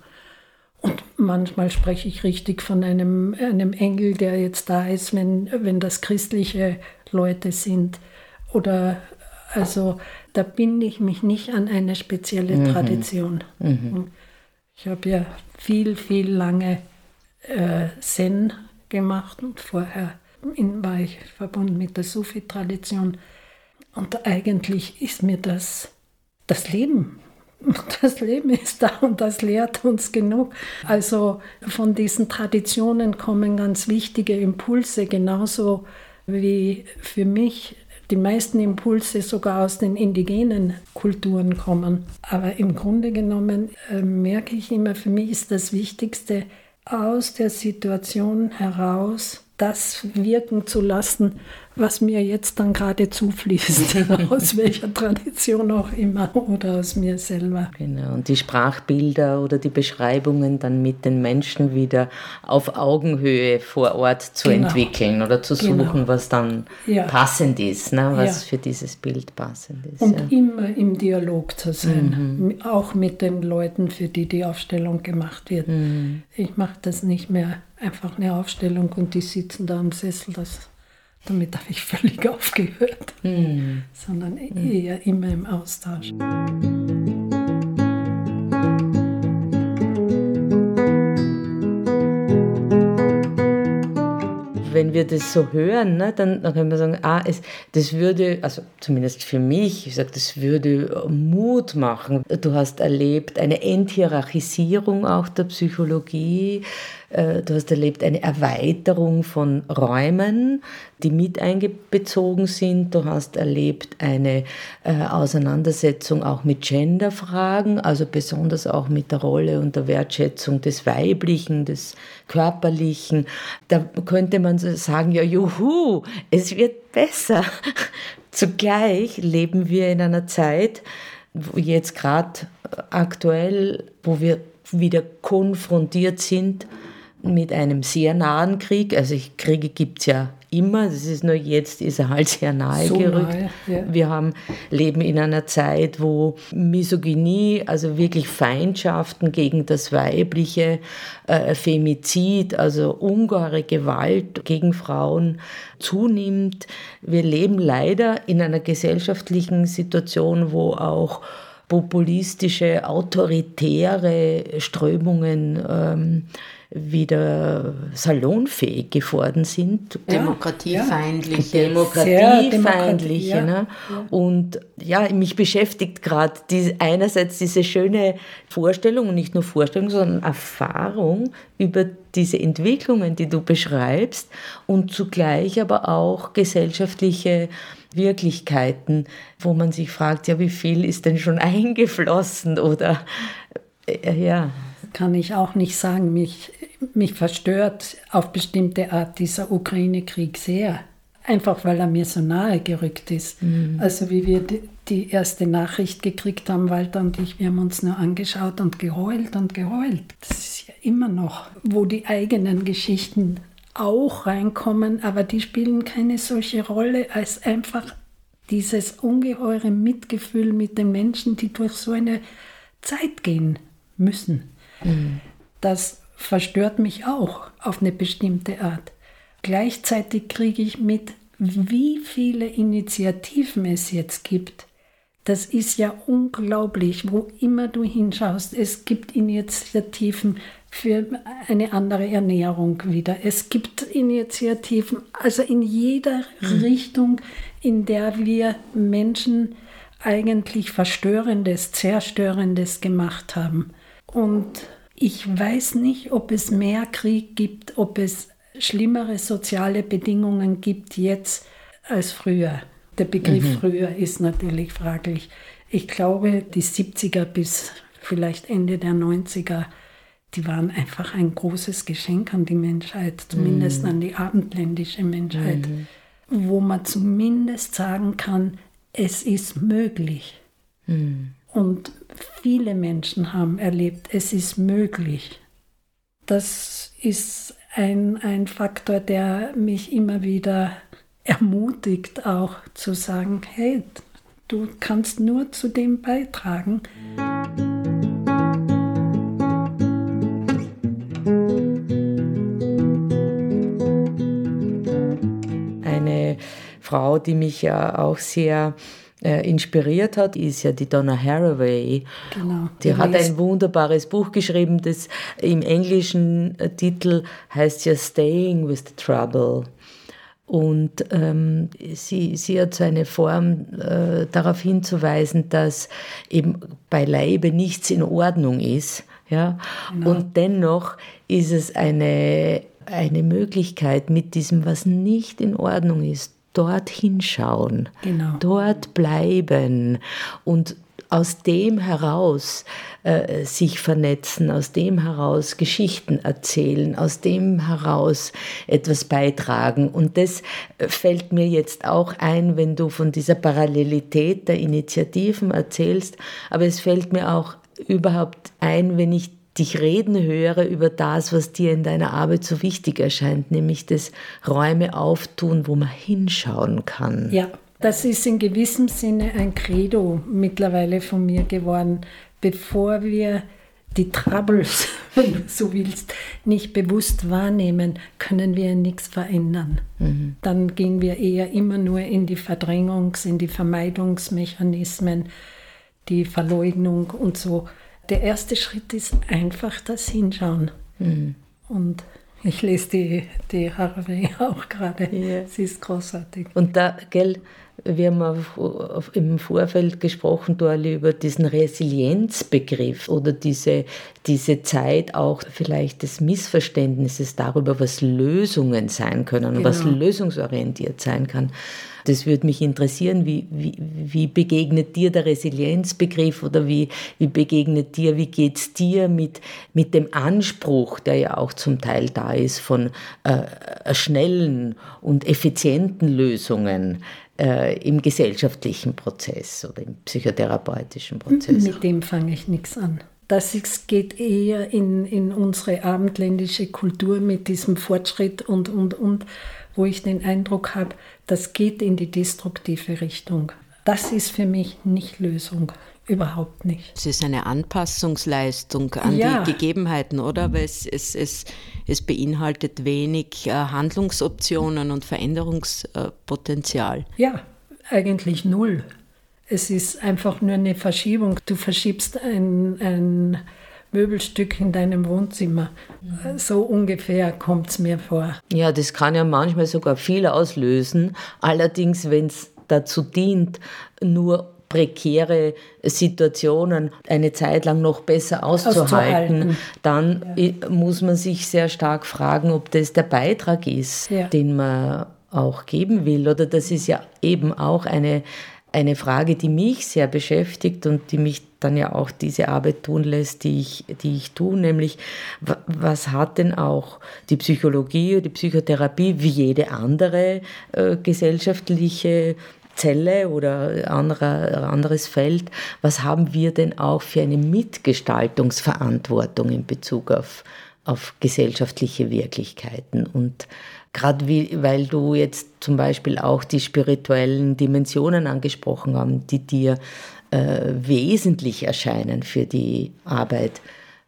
und manchmal spreche ich richtig von einem, einem Engel, der jetzt da ist, wenn, wenn das christliche Leute sind. Oder also da binde ich mich nicht an eine spezielle mhm. Tradition. Mhm. Ich habe ja viel, viel lange äh, Zen gemacht und vorher in, war ich verbunden mit der Sufi-Tradition. Und eigentlich ist mir das das Leben. Das Leben ist da und das lehrt uns genug. Also von diesen Traditionen kommen ganz wichtige Impulse, genauso wie für mich die meisten Impulse sogar aus den indigenen Kulturen kommen. Aber im Grunde genommen äh, merke ich immer, für mich ist das Wichtigste, aus der Situation heraus das wirken zu lassen, was mir jetzt dann gerade zufließt, aus welcher Tradition auch immer oder aus mir selber. Genau, und die Sprachbilder oder die Beschreibungen dann mit den Menschen wieder auf Augenhöhe vor Ort zu genau. entwickeln oder zu suchen, genau. was dann ja. passend ist, ne? was ja. für dieses Bild passend ist. Und ja. immer im Dialog zu sein, mhm. auch mit den Leuten, für die die Aufstellung gemacht wird. Mhm. Ich mache das nicht mehr einfach eine Aufstellung und die sitzen da am Sessel, das, damit habe ich völlig aufgehört, mm. sondern eher immer im Austausch. Wenn wir das so hören, ne, dann, dann können wir sagen, ah, es, das würde, also zumindest für mich, ich sage, das würde Mut machen. Du hast erlebt eine Enthierarchisierung auch der Psychologie. Du hast erlebt eine Erweiterung von Räumen, die mit einbezogen sind. Du hast erlebt eine äh, Auseinandersetzung auch mit Genderfragen, also besonders auch mit der Rolle und der Wertschätzung des Weiblichen, des Körperlichen. Da könnte man sagen, ja, juhu, es wird besser. Zugleich leben wir in einer Zeit, wo jetzt gerade aktuell, wo wir wieder konfrontiert sind mit einem sehr nahen Krieg. Also Kriege gibt es ja immer, das ist nur jetzt, ist er halt sehr nahe so gerückt. Nahe, ja. Wir haben, leben in einer Zeit, wo Misogynie, also wirklich Feindschaften gegen das Weibliche, äh, Femizid, also ungeheure Gewalt gegen Frauen zunimmt. Wir leben leider in einer gesellschaftlichen Situation, wo auch populistische, autoritäre Strömungen ähm, wieder salonfähig geworden sind. Demokratiefeindliche. Demokratiefeindliche. Ja, ne? ja. Und ja, mich beschäftigt gerade die, einerseits diese schöne Vorstellung, und nicht nur Vorstellung, sondern Erfahrung über diese Entwicklungen, die du beschreibst, und zugleich aber auch gesellschaftliche Wirklichkeiten, wo man sich fragt, ja, wie viel ist denn schon eingeflossen oder äh, ja. Kann ich auch nicht sagen. Mich, mich verstört auf bestimmte Art dieser Ukraine-Krieg sehr. Einfach weil er mir so nahe gerückt ist. Mhm. Also wie wir die, die erste Nachricht gekriegt haben, Walter und ich, wir haben uns nur angeschaut und geheult und geheult. Das ist ja immer noch, wo die eigenen Geschichten auch reinkommen, aber die spielen keine solche Rolle, als einfach dieses ungeheure Mitgefühl mit den Menschen, die durch so eine Zeit gehen müssen. Mhm. Das verstört mich auch auf eine bestimmte Art. Gleichzeitig kriege ich mit, wie viele Initiativen es jetzt gibt. Das ist ja unglaublich, wo immer du hinschaust. Es gibt Initiativen für eine andere Ernährung wieder. Es gibt Initiativen, also in jeder mhm. Richtung, in der wir Menschen eigentlich Verstörendes, Zerstörendes gemacht haben. Und ich weiß nicht, ob es mehr Krieg gibt, ob es schlimmere soziale Bedingungen gibt jetzt als früher. Der Begriff mhm. früher ist natürlich fraglich. Ich glaube, die siebziger bis vielleicht Ende der neunziger, die waren einfach ein großes Geschenk an die Menschheit, zumindest mhm. an die abendländische Menschheit, mhm. wo man zumindest sagen kann, es ist möglich. Mhm. Und viele Menschen haben erlebt, es ist möglich. Das ist ein, ein Faktor, der mich immer wieder ermutigt, auch zu sagen, hey, du kannst nur zu dem beitragen. Eine Frau, die mich ja auch sehr äh, inspiriert hat, ist ja die Donna Haraway. Genau. Die hat ein wunderbares Buch geschrieben, das im englischen äh, Titel heißt ja Staying with the Trouble. Und ähm, sie, sie hat so eine Form, äh, darauf hinzuweisen, dass eben beileibe nichts in Ordnung ist. Ja? Genau. Und dennoch ist es eine, eine Möglichkeit, mit diesem, was nicht in Ordnung ist, dort hinschauen, genau. dort bleiben und aus dem heraus äh, sich vernetzen, aus dem heraus Geschichten erzählen, aus dem heraus etwas beitragen. Und das fällt mir jetzt auch ein, wenn du von dieser Parallelität der Initiativen erzählst. Aber es fällt mir auch überhaupt ein, wenn ich dich reden höre über das, was dir in deiner Arbeit so wichtig erscheint, nämlich das Räume auftun, wo man hinschauen kann. Ja. Das ist in gewissem Sinne ein Credo mittlerweile von mir geworden. Bevor wir die Troubles, wenn du so willst, nicht bewusst wahrnehmen, können wir nichts verändern. Mhm. Dann gehen wir eher immer nur in die Verdrängungs-, in die Vermeidungsmechanismen, die Verleugnung und so. Der erste Schritt ist einfach das Hinschauen. Mhm. Und ich lese die, die Haraway auch gerade. Ja. Sie ist großartig. Und da, gell, wir haben im Vorfeld gesprochen, Dorli, über diesen Resilienzbegriff oder diese, diese Zeit auch vielleicht des Missverständnisses darüber, was Lösungen sein können und genau. was lösungsorientiert sein kann. Das würde mich interessieren, wie, wie, wie begegnet dir der Resilienzbegriff oder wie, wie begegnet dir, wie geht es dir mit, mit dem Anspruch, der ja auch zum Teil da ist, von äh, schnellen und effizienten Lösungen äh, im gesellschaftlichen Prozess oder im psychotherapeutischen Prozess? Mit dem fange ich nichts an. Das ist, geht eher in, in unsere abendländische Kultur mit diesem Fortschritt und, und, und, wo ich den Eindruck habe, das geht in die destruktive Richtung. Das ist für mich nicht Lösung, überhaupt nicht. Es ist eine Anpassungsleistung an ja. die Gegebenheiten, oder? Weil es, es, es, es beinhaltet wenig äh, Handlungsoptionen und Veränderungspotenzial. Ja, eigentlich null. Es ist einfach nur eine Verschiebung. Du verschiebst ein, ein Möbelstück in deinem Wohnzimmer. Mhm. So ungefähr kommt es mir vor. Ja, das kann ja manchmal sogar viel auslösen. Allerdings, wenn es dazu dient, nur prekäre Situationen eine Zeit lang noch besser auszuhalten, auszuhalten. dann ja. muss man sich sehr stark fragen, ob das der Beitrag ist, ja. den man auch geben will. Oder das ist ja eben auch eine Eine Frage, die mich sehr beschäftigt und die mich dann ja auch diese Arbeit tun lässt, die ich, die ich tue, nämlich was hat denn auch die Psychologie, die Psychotherapie wie jede andere äh, gesellschaftliche Zelle oder anderer, anderes Feld, was haben wir denn auch für eine Mitgestaltungsverantwortung in Bezug auf, auf gesellschaftliche Wirklichkeiten? Und gerade wie, weil du jetzt zum Beispiel auch die spirituellen Dimensionen angesprochen hast, die dir äh, wesentlich erscheinen für die Arbeit,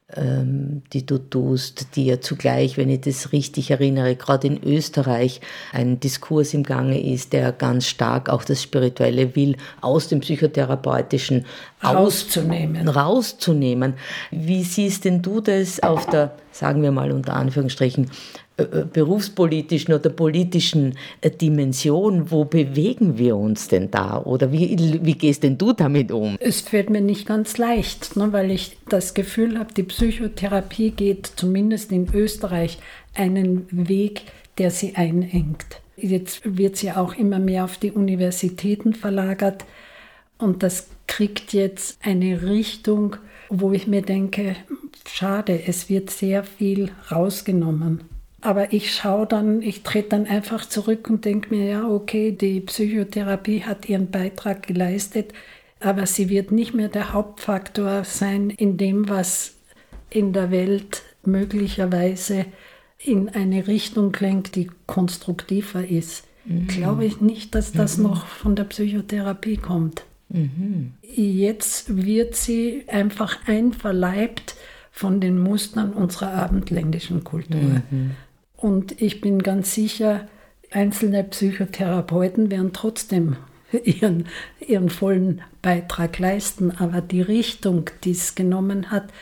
ähm, die du tust, die ja zugleich, wenn ich das richtig erinnere, gerade in Österreich ein Diskurs im Gange ist, der ganz stark auch das Spirituelle will, aus dem Psychotherapeutischen rauszunehmen. Aus, rauszunehmen. Wie siehst denn du das auf der, sagen wir mal unter Anführungsstrichen, berufspolitischen oder politischen Dimension? Wo bewegen wir uns denn da? Oder wie, wie gehst denn du damit um? Es fällt mir nicht ganz leicht, ne, weil ich das Gefühl habe, die Psychotherapie geht zumindest in Österreich einen Weg, der sie einengt. Jetzt wird sie auch immer mehr auf die Universitäten verlagert und das kriegt jetzt eine Richtung, wo ich mir denke, schade, es wird sehr viel rausgenommen. Aber ich schaue dann, ich trete dann einfach zurück und denke mir, ja, okay, die Psychotherapie hat ihren Beitrag geleistet, aber sie wird nicht mehr der Hauptfaktor sein in dem, was in der Welt möglicherweise in eine Richtung lenkt, die konstruktiver ist. Mhm. Glaube ich nicht, dass das mhm. noch von der Psychotherapie kommt. Mhm. Jetzt wird sie einfach einverleibt von den Mustern unserer abendländischen Kultur. Mhm. Und ich bin ganz sicher, einzelne Psychotherapeuten werden trotzdem ihren, ihren vollen Beitrag leisten. Aber die Richtung, die es genommen hat,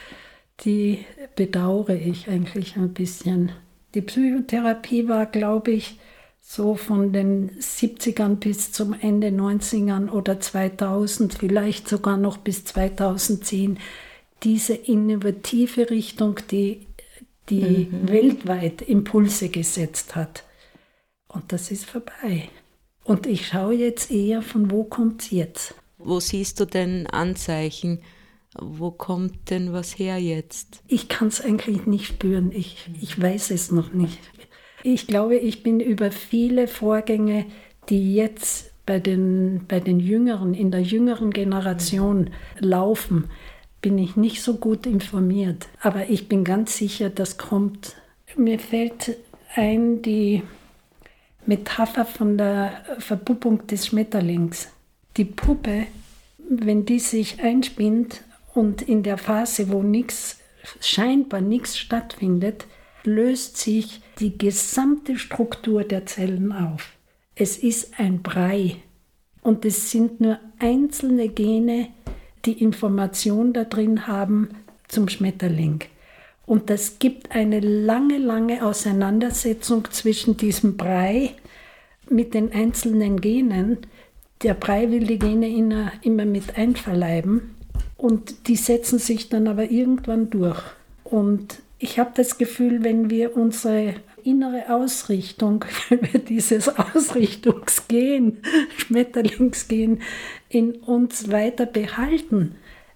die bedauere ich eigentlich ein bisschen. Die Psychotherapie war, glaube ich, so von den siebzigern bis zum Ende neunzigern oder zweitausend, vielleicht sogar noch bis zweitausendzehn, diese innovative Richtung, die die mhm. weltweit Impulse gesetzt hat. Und das ist vorbei. Und ich schaue jetzt eher, von wo kommt es jetzt? Wo siehst du denn Anzeichen? Wo kommt denn was her jetzt? Ich kann es eigentlich nicht spüren. Ich, ich weiß es noch nicht. Ich glaube, ich bin über viele Vorgänge, die jetzt bei den, bei den Jüngeren, in der jüngeren Generation laufen, bin ich nicht so gut informiert. Aber ich bin ganz sicher, das kommt. Mir fällt ein die Metapher von der Verpuppung des Schmetterlings. Die Puppe, wenn die sich einspinnt und in der Phase, wo nichts, scheinbar nichts stattfindet, löst sich die gesamte Struktur der Zellen auf. Es ist ein Brei und es sind nur einzelne Gene, die Information da drin haben zum Schmetterling. Und das gibt eine lange, lange Auseinandersetzung zwischen diesem Brei mit den einzelnen Genen. Der Brei will die Gene immer mit einverleiben und die setzen sich dann aber irgendwann durch. Und ich habe das Gefühl, wenn wir unsere innere Ausrichtung, wenn wir dieses Ausrichtungsgen, Schmetterlingsgen in uns weiter behalten,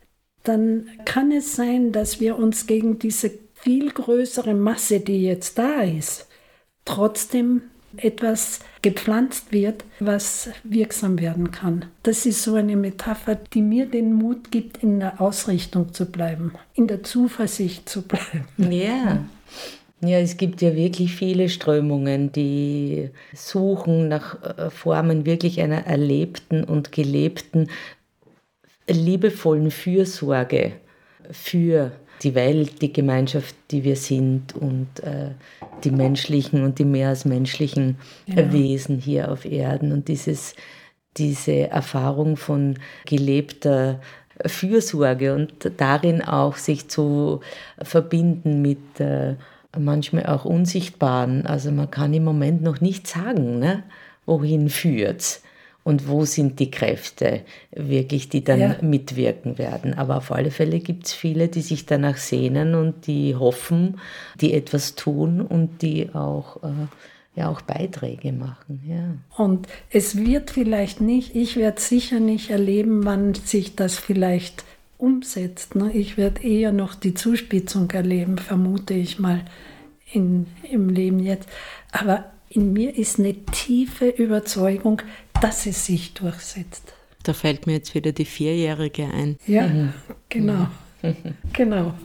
dann kann es sein, dass wir uns gegen diese viel größere Masse, die jetzt da ist, trotzdem etwas gepflanzt wird, was wirksam werden kann. Das ist so eine Metapher, die mir den Mut gibt, in der Ausrichtung zu bleiben, in der Zuversicht zu bleiben. Ja. Ja, es gibt ja wirklich viele Strömungen, die suchen nach Formen wirklich einer erlebten und gelebten, liebevollen Fürsorge für die Welt, die Gemeinschaft, die wir sind und äh, die menschlichen und die mehr als menschlichen ja. Wesen hier auf Erden. Und dieses, diese Erfahrung von gelebter Fürsorge und darin auch sich zu verbinden mit äh, manchmal auch Unsichtbaren. Also man kann im Moment noch nicht sagen, ne, wohin führt's und wo sind die Kräfte wirklich, die dann ja. mitwirken werden. Aber auf alle Fälle gibt es viele, die sich danach sehnen und die hoffen, die etwas tun und die auch, äh, ja, auch Beiträge machen. Ja. Und es wird vielleicht nicht, ich werde sicher nicht erleben, wann sich das vielleicht umsetzt. Ne? Ich werde eher noch die Zuspitzung erleben, vermute ich mal, in, im Leben jetzt. Aber in mir ist eine tiefe Überzeugung, dass es sich durchsetzt. Da fällt mir jetzt wieder die Vierjährige ein. Ja, mhm. genau. Mhm. genau.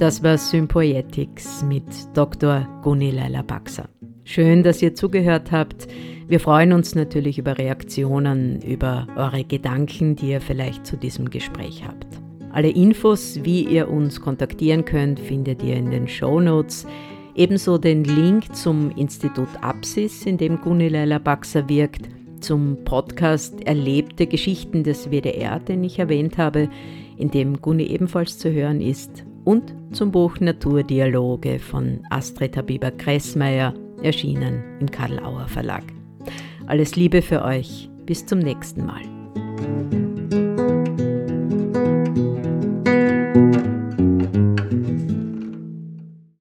Das war Sympoietics mit Doktor Gunni Laila-Baxer. Schön, dass ihr zugehört habt. Wir freuen uns natürlich über Reaktionen, über eure Gedanken, die ihr vielleicht zu diesem Gespräch habt. Alle Infos, wie ihr uns kontaktieren könnt, findet ihr in den Shownotes. Ebenso den Link zum Institut Apsis, in dem Gunni Laila-Baxer wirkt, zum Podcast Erlebte Geschichten des W D R, den ich erwähnt habe, in dem Gunni ebenfalls zu hören ist, und zum Buch Naturdialoge von Astrid Habiber-Kressmeier, erschienen im Karl Auer Verlag. Alles Liebe für euch, bis zum nächsten Mal.